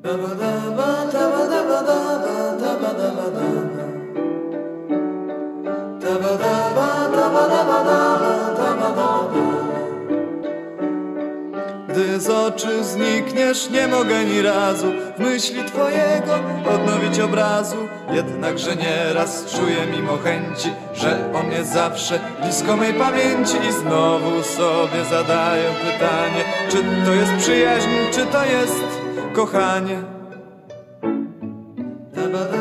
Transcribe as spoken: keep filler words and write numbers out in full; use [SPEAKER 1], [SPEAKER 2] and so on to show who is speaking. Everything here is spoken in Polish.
[SPEAKER 1] Gdy z oczu znikniesz, nie mogę ni razu w myśli twojego odnowić obrazu. Jednakże nieraz czuję mimo chęci, że on jest zawsze blisko mej pamięci. I znowu sobie zadaję pytanie, czy to jest przyjaźń, czy to jest kochanie.